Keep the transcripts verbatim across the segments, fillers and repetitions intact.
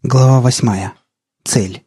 Глава восьмая. Цель.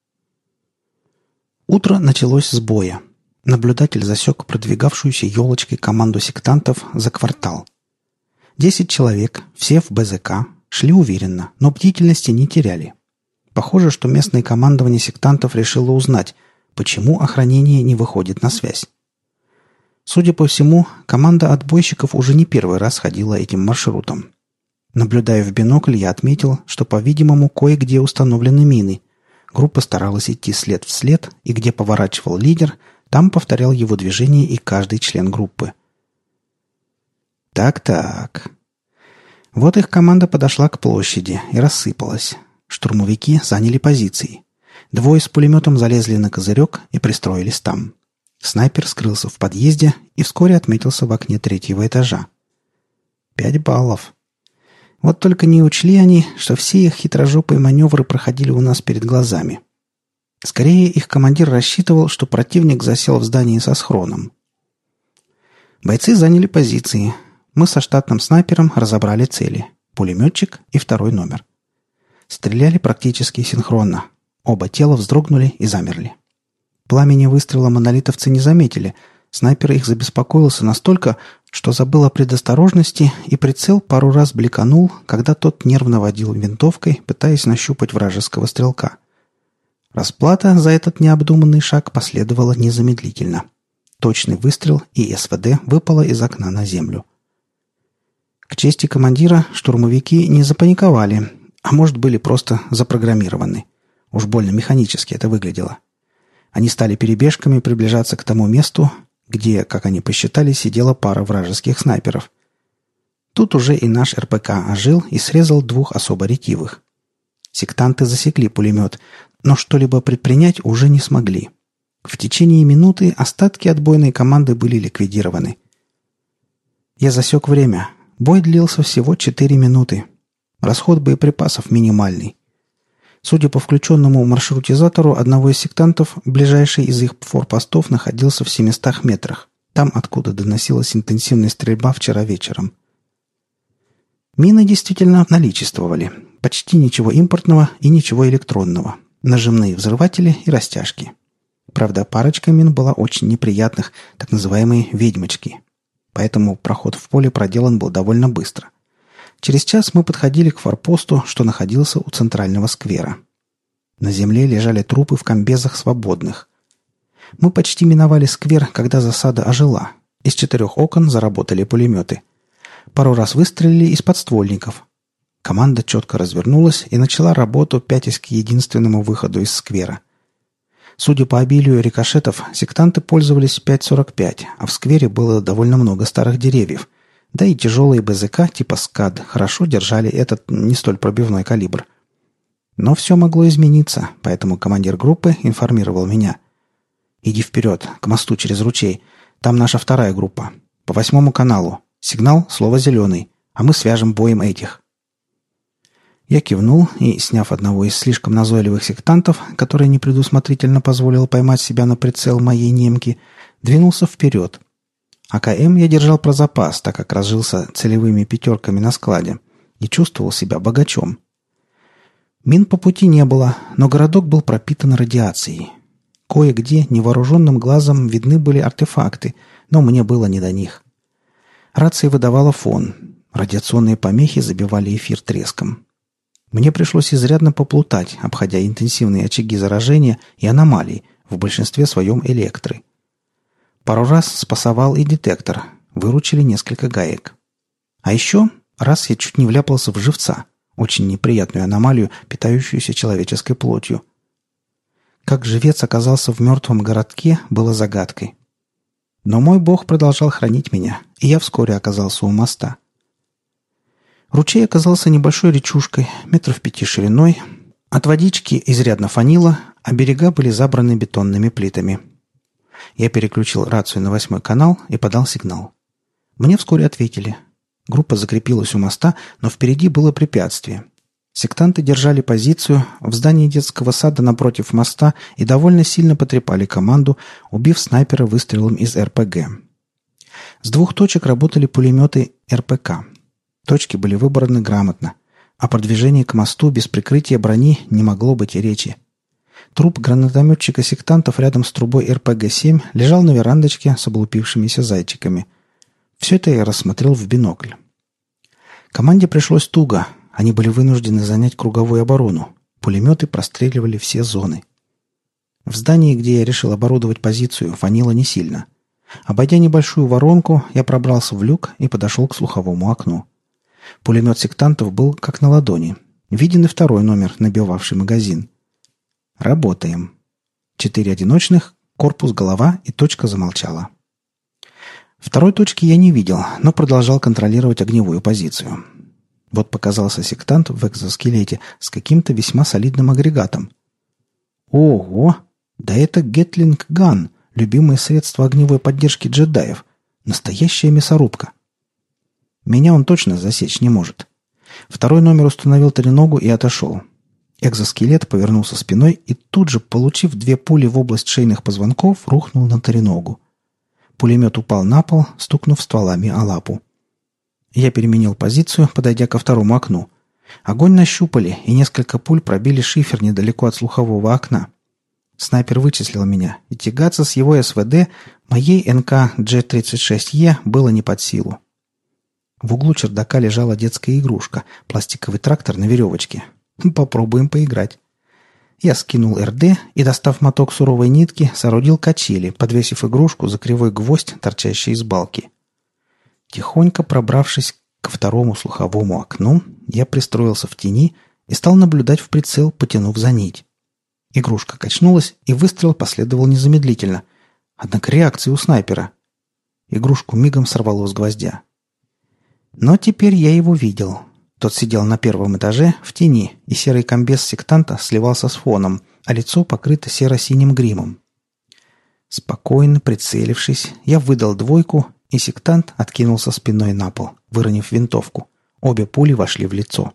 Утро началось с боя. Наблюдатель засек продвигавшуюся елочкой команду сектантов за квартал. Десять человек, все в БЗК, шли уверенно, но бдительности не теряли. Похоже, что местное командование сектантов решило узнать, почему охранение не выходит на связь. Судя по всему, команда отбойщиков уже не первый раз ходила этим маршрутом. Наблюдая в бинокль, я отметил, что, по-видимому, кое-где установлены мины. Группа старалась идти след в след, и где поворачивал лидер, там повторял его движение и каждый член группы. Так-так. Вот их команда подошла к площади и рассыпалась. Штурмовики заняли позиции. Двое с пулеметом залезли на козырек и пристроились там. Снайпер скрылся в подъезде и вскоре отметился в окне третьего этажа. Пять баллов. Вот только не учли они, что все их хитрожопые маневры проходили у нас перед глазами. Скорее, их командир рассчитывал, что противник засел в здании со схроном. Бойцы заняли позиции. Мы со штатным снайпером разобрали цели. Пулеметчик и второй номер. Стреляли практически синхронно. Оба тела вздрогнули и замерли. Пламени выстрела монолитовцы не заметили. Снайпер их забеспокоился настолько, что забыл о предосторожности, и прицел пару раз бликанул, когда тот нервно водил винтовкой, пытаясь нащупать вражеского стрелка. Расплата за этот необдуманный шаг последовала незамедлительно. Точный выстрел, и СВД выпало из окна на землю. К чести командира, штурмовики не запаниковали, а может, были просто запрограммированы. Уж больно механически это выглядело. Они стали перебежками приближаться к тому месту, где, как они посчитали, сидела пара вражеских снайперов. Тут уже и наш РПК ожил и срезал двух особо ретивых. Сектанты засекли пулемет, но что-либо предпринять уже не смогли. В течение минуты остатки отбойной команды были ликвидированы. Я засек время. Бой длился всего четыре минуты. Расход боеприпасов минимальный. Судя по включенному маршрутизатору одного из сектантов, ближайший из их форпостов находился в семистах метрах, там, откуда доносилась интенсивная стрельба вчера вечером. Мины действительно наличествовали. Почти ничего импортного и ничего электронного. Нажимные взрыватели и растяжки. Правда, парочка мин была очень неприятных, так называемые «ведьмочки». Поэтому проход в поле проделан был довольно быстро. Через час мы подходили к форпосту, что находился у центрального сквера. На земле лежали трупы в комбезах свободных. Мы почти миновали сквер, когда засада ожила. Из четырех окон заработали пулеметы. Пару раз выстрелили из подствольников. Команда четко развернулась и начала работу, пятясь к единственному выходу из сквера. Судя по обилию рикошетов, сектанты пользовались пять сорок пять, а в сквере было довольно много старых деревьев. Да и тяжелые БЗК типа СКАД хорошо держали этот не столь пробивной калибр. Но все могло измениться, поэтому командир группы информировал меня. «Иди вперед, к мосту через ручей. Там наша вторая группа. По восьмому каналу. Сигнал, слово «зеленый», а мы свяжем боем этих». Я кивнул и, сняв одного из слишком назойливых сектантов, который непредусмотрительно позволил поймать себя на прицел моей немки, двинулся вперед. АКМ я держал про запас, так как разжился целевыми пятерками на складе и чувствовал себя богачом. Мин по пути не было, но городок был пропитан радиацией. Кое-где невооруженным глазом видны были артефакты, но мне было не до них. Рация выдавала фон. Радиационные помехи забивали эфир треском. Мне пришлось изрядно поплутать, обходя интенсивные очаги заражения и аномалий, в большинстве своем электры. Пару раз спасовал и детектор. Выручили несколько гаек. А еще раз я чуть не вляпался в живца. Очень неприятную аномалию, питающуюся человеческой плотью. Как живец оказался в мертвом городке, было загадкой. Но мой бог продолжал хранить меня, и я вскоре оказался у моста. Ручей оказался небольшой речушкой, метров пяти шириной. От водички изрядно фанило, а берега были забраны бетонными плитами. Я переключил рацию на восьмой канал и подал сигнал. Мне вскоре ответили. Группа закрепилась у моста, но впереди было препятствие. Сектанты держали позицию в здании детского сада напротив моста и довольно сильно потрепали команду, убив снайпера выстрелом из РПГ. С двух точек работали пулеметы РПК. Точки были выбраны грамотно. О продвижении к мосту без прикрытия брони не могло быть и речи. Труп гранатометчика сектантов рядом с трубой эр пэ гэ семь лежал на верандочке с облупившимися зайчиками. Все это я рассмотрел в бинокль. Команде пришлось туго. Они были вынуждены занять круговую оборону. Пулеметы простреливали все зоны. В здании, где я решил оборудовать позицию, фонило не сильно. Обойдя небольшую воронку, я пробрался в люк и подошел к слуховому окну. Пулемет сектантов был как на ладони. Виден и второй номер, набивавший магазин. Работаем. Четыре одиночных, корпус, голова и точка замолчала. Второй точки я не видел, но продолжал контролировать огневую позицию. Вот показался сектант в экзоскелете с каким-то весьма солидным агрегатом. Ого! Да это Гетлинг Ган, любимое средство огневой поддержки джедаев. Настоящая мясорубка. Меня он точно засечь не может. Второй номер установил треногу и отошел. Экзоскелет повернулся спиной и тут же, получив две пули в область шейных позвонков, рухнул на треногу. Пулемет упал на пол, стукнув стволами о лапу. Я переменил позицию, подойдя ко второму окну. Огонь нащупали, и несколько пуль пробили шифер недалеко от слухового окна. Снайпер вычислил меня, и тягаться с его эс вэ дэ моей эн ка джи тридцать шесть е было не под силу. В углу чердака лежала детская игрушка, пластиковый трактор на веревочке. Попробуем поиграть. Я скинул эр дэ и, достав моток суровой нитки, соорудил качели, подвесив игрушку за кривой гвоздь, торчащий из балки. Тихонько пробравшись ко второму слуховому окну, я пристроился в тени и стал наблюдать в прицел, потянув за нить. Игрушка качнулась, и выстрел последовал незамедлительно. Однако реакции у снайпера. Игрушку мигом сорвало с гвоздя. Но теперь я его видел. Тот сидел на первом этаже, в тени, и серый комбез сектанта сливался с фоном, а лицо покрыто серо-синим гримом. Спокойно прицелившись, я выдал двойку, и сектант откинулся спиной на пол, выронив винтовку. Обе пули вошли в лицо.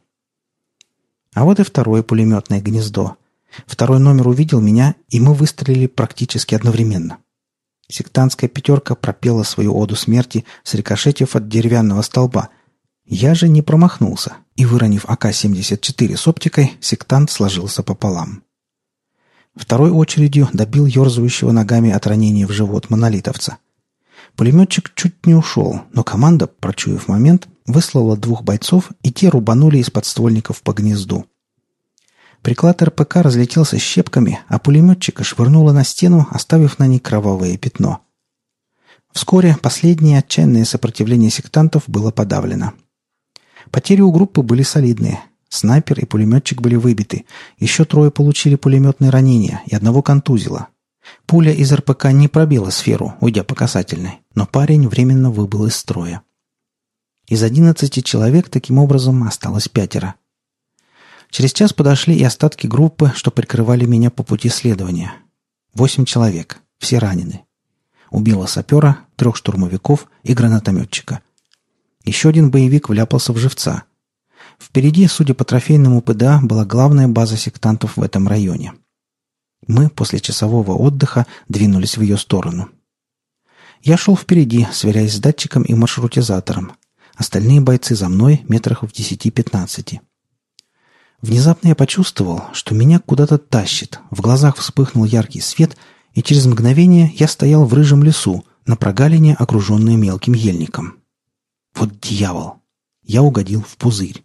А вот и второе пулеметное гнездо. Второй номер увидел меня, и мы выстрелили практически одновременно. Сектантская пятерка пропела свою оду смерти, срикошетив от деревянного столба. Я же не промахнулся, и, выронив а ка семьдесят четыре с оптикой, сектант сложился пополам. Второй очередью добил ерзающего ногами от ранения в живот монолитовца. Пулеметчик чуть не ушел, но команда, прочуяв момент, выслала двух бойцов, и те рубанули из подствольников по гнезду. Приклад эр пэ ка разлетелся щепками, а пулеметчика швырнуло на стену, оставив на ней кровавое пятно. Вскоре последнее отчаянное сопротивление сектантов было подавлено. Потери у группы были солидные. Снайпер и пулеметчик были выбиты. Еще трое получили пулеметные ранения и одного контузило. Пуля из эр пэ ка не пробила сферу, уйдя по касательной, но парень временно выбыл из строя. Из одиннадцати человек таким образом осталось пятеро. Через час подошли и остатки группы, что прикрывали меня по пути следования. Восемь человек, все ранены. Убило сапера, трех штурмовиков и гранатометчика. Еще один боевик вляпался в живца. Впереди, судя по трофейному пэ дэ а, была главная база сектантов в этом районе. Мы после часового отдыха двинулись в ее сторону. Я шел впереди, сверяясь с датчиком и маршрутизатором. Остальные бойцы за мной метрах в десяти-пятнадцати. Внезапно я почувствовал, что меня куда-то тащит. В глазах вспыхнул яркий свет, и через мгновение я стоял в рыжем лесу, на прогалине, окруженной мелким ельником. Вот дьявол! Я угодил в пузырь.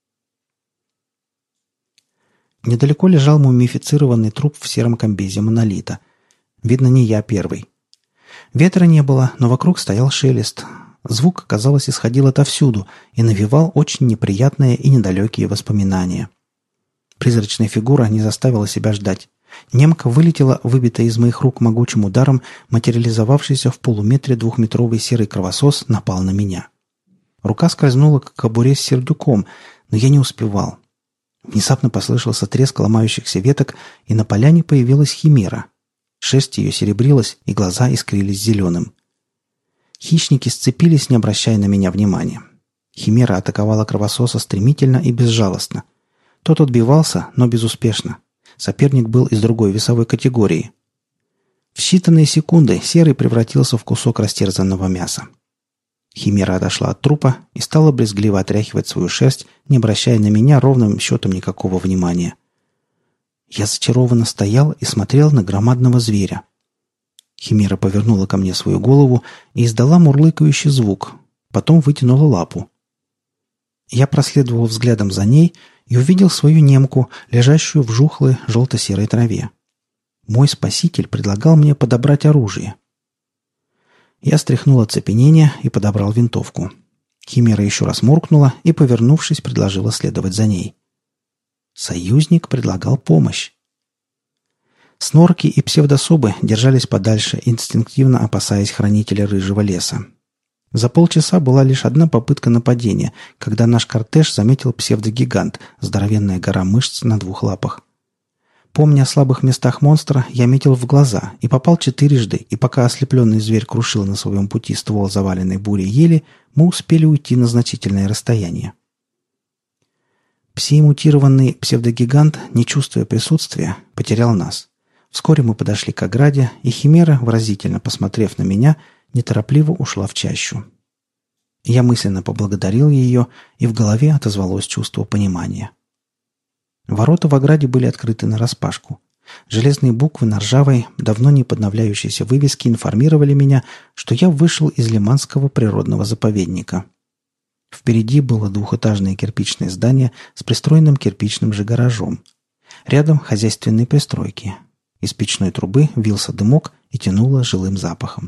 Недалеко лежал мумифицированный труп в сером комбезе монолита. Видно, не я первый. Ветра не было, но вокруг стоял шелест. Звук, казалось, исходил отовсюду и навевал очень неприятные и недалекие воспоминания. Призрачная фигура не заставила себя ждать. Немка вылетела, выбитая из моих рук могучим ударом, материализовавшийся в полуметре двухметровый серый кровосос напал на меня. Рука скользнула к кобуре с сердюком, но я не успевал. Внезапно послышался треск ломающихся веток, и на поляне появилась химера. Шерсть ее серебрилась, и глаза искрились зеленым. Хищники сцепились, не обращая на меня внимания. Химера атаковала кровососа стремительно и безжалостно. Тот отбивался, но безуспешно. Соперник был из другой весовой категории. В считанные секунды Серый превратился в кусок растерзанного мяса. Химера отошла от трупа и стала брезгливо отряхивать свою шерсть, не обращая на меня ровным счетом никакого внимания. Я зачарованно стоял и смотрел на громадного зверя. Химера повернула ко мне свою голову и издала мурлыкающий звук, потом вытянула лапу. Я проследовал взглядом за ней и увидел свою немку, лежащую в жухлой желто-серой траве. Мой спаситель предлагал мне подобрать оружие. Я стряхнул оцепенение и подобрал винтовку. Химера еще раз муркнула и, повернувшись, предложила следовать за ней. Союзник предлагал помощь. Снорки и псевдособы держались подальше, инстинктивно опасаясь хранителя рыжего леса. За полчаса была лишь одна попытка нападения, когда наш кортеж заметил псевдогигант, здоровенная гора мышц на двух лапах. Помня о слабых местах монстра, я метил в глаза и попал четырежды, и пока ослепленный зверь крушил на своем пути ствол заваленной бурей ели, мы успели уйти на значительное расстояние. Пси-мутированный псевдогигант, не чувствуя присутствия, потерял нас. Вскоре мы подошли к ограде, и Химера, выразительно посмотрев на меня, неторопливо ушла в чащу. Я мысленно поблагодарил ее, и в голове отозвалось чувство понимания. Ворота в ограде были открыты нараспашку. Железные буквы на ржавой, давно не подновляющейся вывеске информировали меня, что я вышел из Лиманского природного заповедника. Впереди было двухэтажное кирпичное здание с пристроенным кирпичным же гаражом. Рядом хозяйственные пристройки. Из печной трубы вился дымок и тянуло жилым запахом.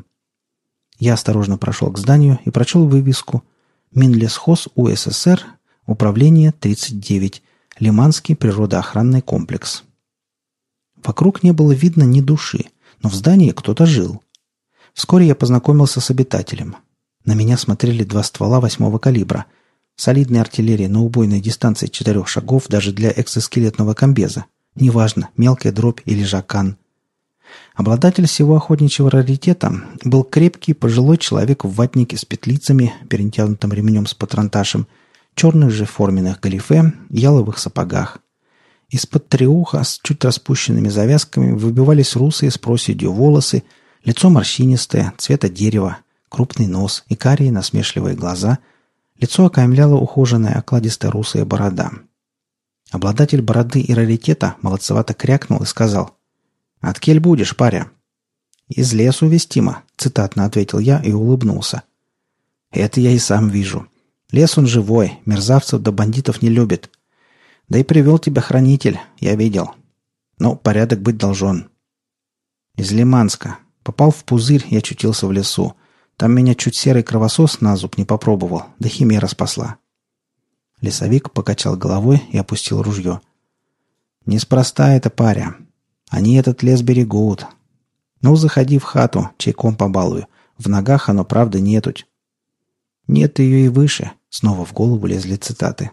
Я осторожно прошел к зданию и прочел вывеску «Минлесхоз УССР, управление тридцать девять, Лиманский природоохранный комплекс». Вокруг не было видно ни души, но в здании кто-то жил. Вскоре я познакомился с обитателем. На меня смотрели два ствола восьмого калибра. Солидная артиллерия на убойной дистанции четырех шагов даже для экзоскелетного комбеза. Неважно, мелкая дробь или жакан. Обладатель всего охотничьего раритета был крепкий пожилой человек в ватнике с петлицами, перетянутым ремнем с патронташем, черных же форменных галифе, яловых сапогах. Из-под треуха с чуть распущенными завязками выбивались русые с проседью волосы, лицо морщинистое, цвета дерева, крупный нос и карие насмешливые глаза. Лицо окаймляла ухоженная окладистая русая борода. Обладатель бороды и раритета молодцевато крякнул и сказал: «Откель будешь, паря?» «Из лесу вестимо», — цитатно ответил я и улыбнулся. «Это я и сам вижу. Лес он живой, мерзавцев да бандитов не любит. Да и привел тебя хранитель, я видел. Но порядок быть должен». «Из Лиманска. Попал в пузырь и очутился в лесу. Там меня чуть серый кровосос на зуб не попробовал, да химера спасла». Лесовик покачал головой и опустил ружье. «Неспроста это, паря. Они этот лес берегут. Ну, заходи в хату, чайком побалую. В ногах оно, правда, нетуть». «Нет ее и выше», — снова в голову лезли цитаты.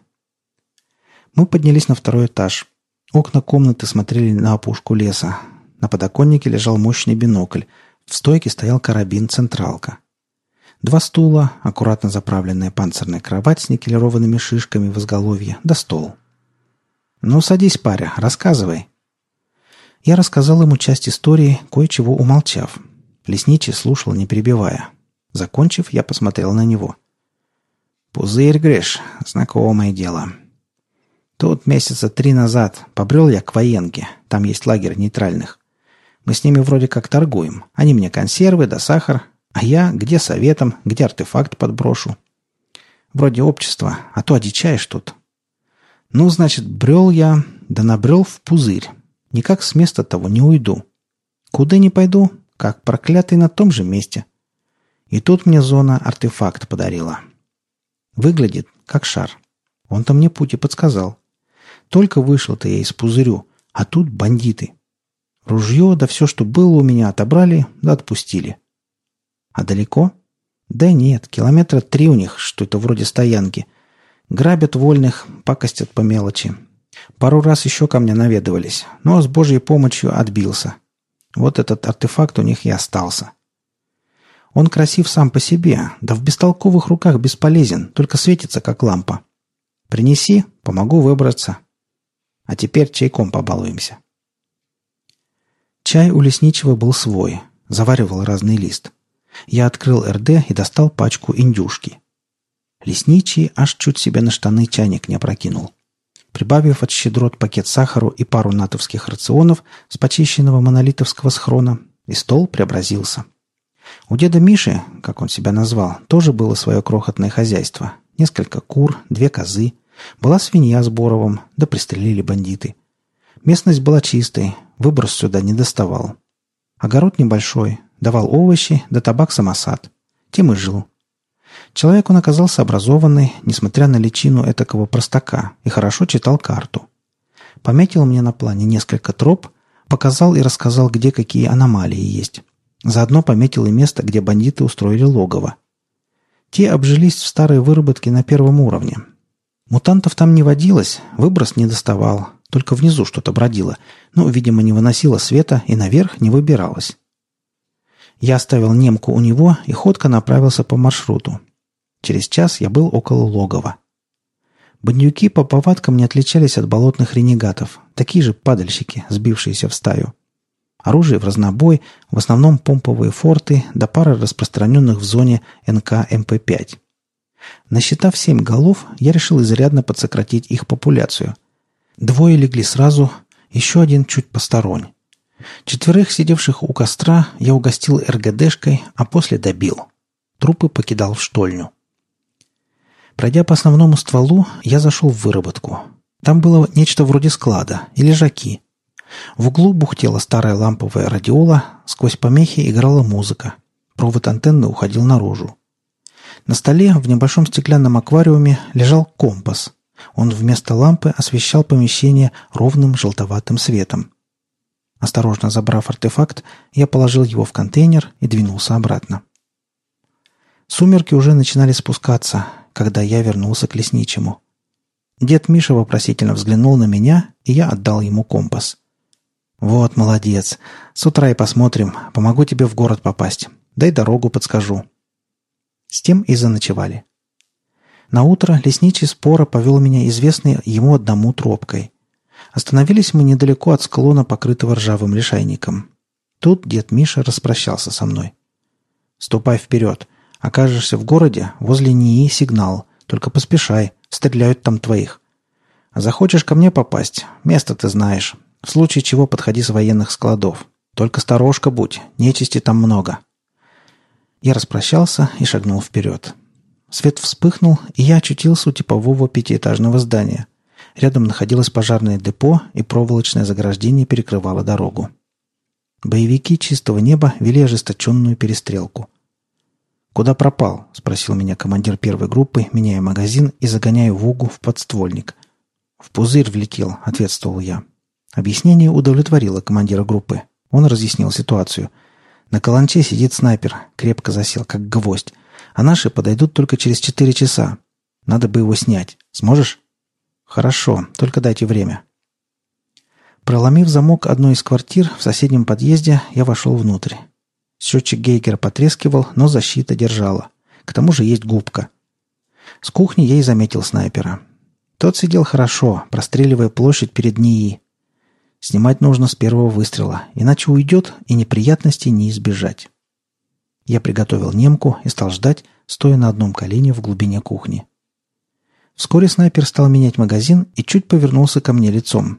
Мы поднялись на второй этаж. Окна комнаты смотрели на опушку леса. На подоконнике лежал мощный бинокль. В стойке стоял карабин-централка. Два стула, аккуратно заправленная панцирная кровать с никелированными шишками в изголовье, да стол. «Ну, садись, паря, рассказывай». Я рассказал ему часть истории, кое-чего умолчав. Лесничий слушал, не перебивая. Закончив, я посмотрел на него. «Пузырь, Гриш, знакомое дело. Тут месяца три назад побрел я к военке, там есть лагерь нейтральных. Мы с ними вроде как торгуем. Они мне консервы да сахар, а я где советом, где артефакт подброшу. Вроде общества, а то одичаешь тут. Ну, значит, брел я, да набрел в пузырь. Никак с места того не уйду. Куда не пойду, как проклятый на том же месте. И тут мне зона артефакт подарила. Выглядит как шар. Он-то мне путь и подсказал. Только вышел-то я из пузырю, а тут бандиты. Ружье да все, что было у меня, отобрали да отпустили. А далеко? Да нет, километра три у них, что-то вроде стоянки. Грабят вольных, пакостят по мелочи. Пару раз еще ко мне наведывались, но с Божьей помощью отбился. Вот этот артефакт у них и остался. Он красив сам по себе, да в бестолковых руках бесполезен, только светится, как лампа. Принеси, помогу выбраться. А теперь чайком побалуемся». Чай у лесничего был свой, заваривал разный лист. Я открыл эр дэ и достал пачку индюшки. Лесничий аж чуть себе на штаны чайник не опрокинул. Прибавив от щедрот пакет сахару и пару натовских рационов с почищенного монолитовского схрона, и стол преобразился. У деда Миши, как он себя назвал, тоже было свое крохотное хозяйство. Несколько кур, две козы. Была свинья с боровом, да пристрелили бандиты. Местность была чистой, выброс сюда не доставал. Огород небольшой, давал овощи, да табак-самосад. Тем и жил. Человек он оказался образованный, несмотря на личину этакого простака, и хорошо читал карту. Пометил мне на плане несколько троп, показал и рассказал, где какие аномалии есть. Заодно пометил и место, где бандиты устроили логово. Те обжились в старой выработке на первом уровне. Мутантов там не водилось, выброс не доставал, только внизу что-то бродило, но, видимо, не выносило света и наверх не выбиралось. Я оставил немку у него и ходко направился по маршруту. Через час я был около логова. Бандюки по повадкам не отличались от болотных ренегатов, такие же падальщики, сбившиеся в стаю. Оружие в разнобой, в основном помповые форты, да пара распространенных в зоне эн ка эм пэ пять. Насчитав семь голов, я решил изрядно подсократить их популяцию. Двое легли сразу, еще один чуть посторонь. Четверых, сидевших у костра, я угостил эр гэ дэшкой, а после добил. Трупы покидал в штольню. Пройдя по основному стволу, я зашел в выработку. Там было нечто вроде склада и лежаки. В углу бухтела старая ламповая радиола, сквозь помехи играла музыка. Провод антенны уходил наружу. На столе в небольшом стеклянном аквариуме лежал компас. Он вместо лампы освещал помещение ровным желтоватым светом. Осторожно забрав артефакт, я положил его в контейнер и двинулся обратно. Сумерки уже начинали спускаться, когда я вернулся к лесничему. Дед Миша вопросительно взглянул на меня, и я отдал ему компас. «Вот, молодец. С утра и посмотрим. Помогу тебе в город попасть. Дай дорогу подскажу». С тем и заночевали. Наутро лесничий споро повел меня известной ему одному тропкой. Остановились мы недалеко от склона, покрытого ржавым лишайником. Тут дед Миша распрощался со мной. «Ступай вперед. Окажешься в городе, возле НИИ сигнал. Только поспешай, стреляют там твоих. А захочешь ко мне попасть, место ты знаешь. В случае чего подходи с военных складов. Только сторожка будь, нечисти там много». Я распрощался и шагнул вперед. Свет вспыхнул, и я очутился у типового пятиэтажного здания. Рядом находилось пожарное депо, и проволочное заграждение перекрывало дорогу. Боевики чистого неба вели ожесточенную перестрелку. «Куда пропал?» — спросил меня командир первой группы, меняя магазин и загоняя Вугу в подствольник. «В пузырь влетел», — ответствовал я. Объяснение удовлетворило командира группы. Он разъяснил ситуацию. «На каланче сидит снайпер, крепко засел, как гвоздь. А наши подойдут только через четыре часа. Надо бы его снять. Сможешь?» «Хорошо, только дайте время». Проломив замок одной из квартир в соседнем подъезде, я вошел внутрь. Счетчик Гейгера потрескивал, но защита держала. К тому же есть губка. С кухни я и заметил снайпера. Тот сидел хорошо, простреливая площадь перед НИИ. Снимать нужно с первого выстрела, иначе уйдет, и неприятностей не избежать. Я приготовил немку и стал ждать, стоя на одном колене в глубине кухни. Вскоре снайпер стал менять магазин и чуть повернулся ко мне лицом.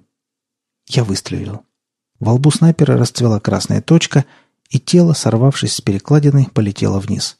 Я выстрелил. Во лбу снайпера расцвела красная точка, и тело, сорвавшись с перекладины, полетело вниз.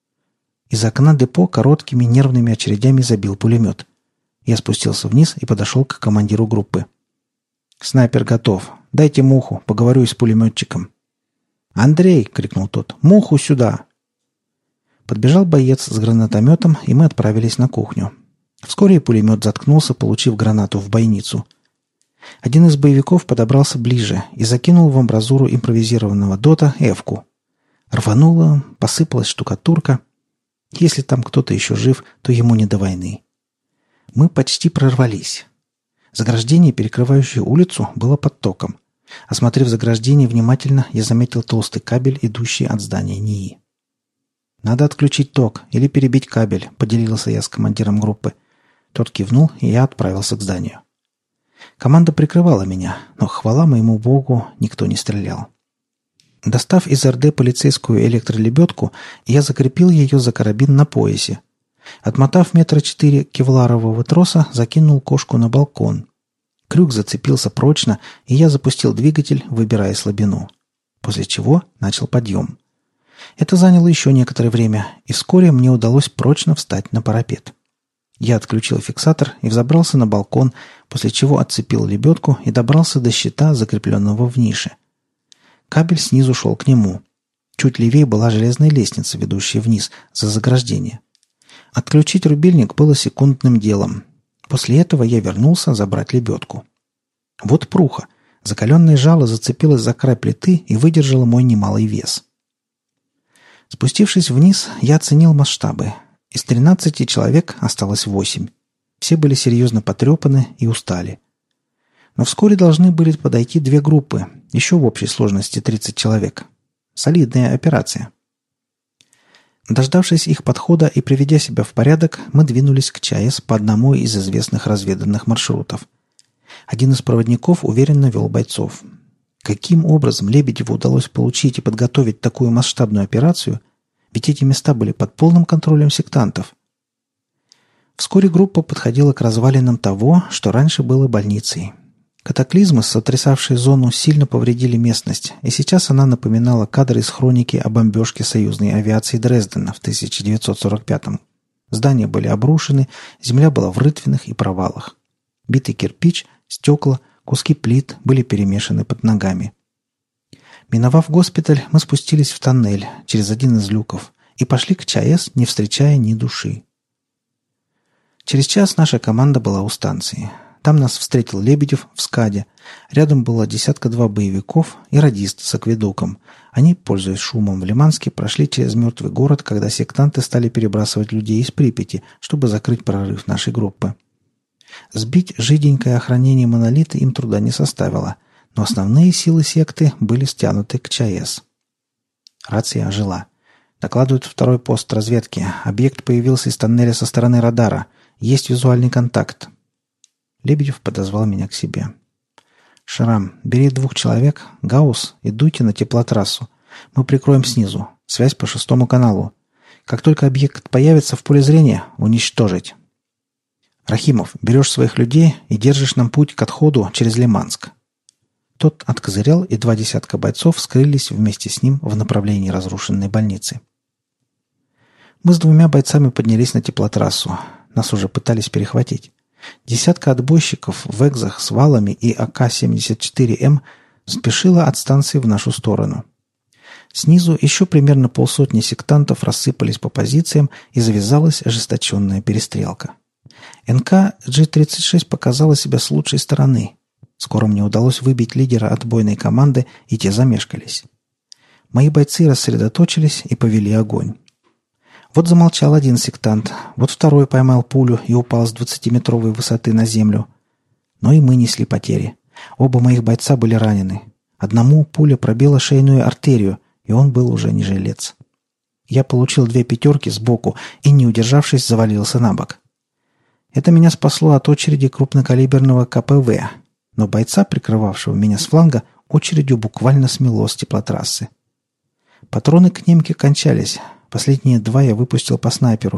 Из окна депо короткими нервными очередями забил пулемет. Я спустился вниз и подошел к командиру группы. «Снайпер готов. Дайте муху, поговорю с пулеметчиком». «Андрей!» — крикнул тот. «Муху сюда!» Подбежал боец с гранатометом, и мы отправились на кухню. Вскоре пулемет заткнулся, получив гранату в бойницу. Один из боевиков подобрался ближе и закинул в амбразуру импровизированного дота эвку. Рвануло, посыпалась штукатурка. Если там кто-то еще жив, то ему не до войны. Мы почти прорвались. Заграждение, перекрывающее улицу, было под током. Осмотрев заграждение внимательно, я заметил толстый кабель, идущий от здания НИИ. «Надо отключить ток или перебить кабель», — поделился я с командиром группы. Тот кивнул, и я отправился к зданию. Команда прикрывала меня, но, хвала моему богу, никто не стрелял. Достав из эр дэ полицейскую электролебедку, я закрепил ее за карабин на поясе. Отмотав метра четыре кевларового троса, закинул кошку на балкон. Крюк зацепился прочно, и я запустил двигатель, выбирая слабину. После чего начал подъем. Это заняло еще некоторое время, и вскоре мне удалось прочно встать на парапет. Я отключил фиксатор и взобрался на балкон, после чего отцепил лебедку и добрался до щита, закрепленного в нише. Кабель снизу шел к нему. Чуть левее была железная лестница, ведущая вниз, за заграждение. Отключить рубильник было секундным делом. После этого я вернулся забрать лебедку. Вот пруха. Закаленное жало зацепилось за край плиты и выдержало мой немалый вес. Спустившись вниз, я оценил масштабы. Из тринадцати человек осталось восемь. Все были серьезно потрепаны и устали. Но вскоре должны были подойти две группы, еще в общей сложности тридцать человек. Солидная операция. Дождавшись их подхода и приведя себя в порядок, мы двинулись к ЧАЭС по одному из известных разведанных маршрутов. Один из проводников уверенно вел бойцов. Каким образом Лебедеву удалось получить и подготовить такую масштабную операцию, ведь эти места были под полным контролем сектантов? Вскоре группа подходила к развалинам того, что раньше было больницей. Катаклизмы, сотрясавшие зону, сильно повредили местность, и сейчас она напоминала кадры из хроники о бомбежке союзной авиации Дрездена в тысяча девятьсот сорок пятом. Здания были обрушены, земля была в рытвинах и провалах. Битый кирпич, стекла, куски плит были перемешаны под ногами. Миновав госпиталь, мы спустились в тоннель через один из люков и пошли к ЧАЭС, не встречая ни души. Через час наша команда была у станции. Там нас встретил Лебедев в СКАДе. Рядом было десятка-два боевиков и радист с акведуком. Они, пользуясь шумом в Лиманске, прошли через мертвый город, когда сектанты стали перебрасывать людей из Припяти, чтобы закрыть прорыв нашей группы. Сбить жиденькое охранение монолита им труда не составило, но основные силы секты были стянуты к ЧАЭС. Рация ожила. Докладывает второй пост разведки. Объект появился из тоннеля со стороны радара. Есть визуальный контакт. Лебедев подозвал меня к себе. «Шрам, бери двух человек, Гаусс, и дуйте на теплотрассу. Мы прикроем снизу. Связь по шестому каналу. Как только объект появится в поле зрения, уничтожить. Рахимов, берешь своих людей и держишь нам путь к отходу через Лиманск». Тот откозырял, и два десятка бойцов скрылись вместе с ним в направлении разрушенной больницы. Мы с двумя бойцами поднялись на теплотрассу. Нас уже пытались перехватить. Десятка отбойщиков в экзах с валами и а ка семьдесят четыре эм спешила от станции в нашу сторону. Снизу еще примерно полсотни сектантов рассыпались по позициям, и завязалась ожесточенная перестрелка. эн ка джи тридцать шесть показала себя с лучшей стороны. Скоро мне удалось выбить лидера отбойной команды, и те замешкались. Мои бойцы рассредоточились и повели огонь. Вот замолчал один сектант, вот второй поймал пулю и упал с двадцатиметровой высоты на землю. Но и мы несли потери. Оба моих бойца были ранены. Одному пуля пробила шейную артерию, и он был уже не жилец. Я получил две пятерки сбоку и, не удержавшись, завалился на бок. Это меня спасло от очереди крупнокалиберного ка пэ вэ, но бойца, прикрывавшего меня с фланга, очередью буквально смело с теплотрассы. Патроны к немке кончались. Последние два я выпустил по снайперу,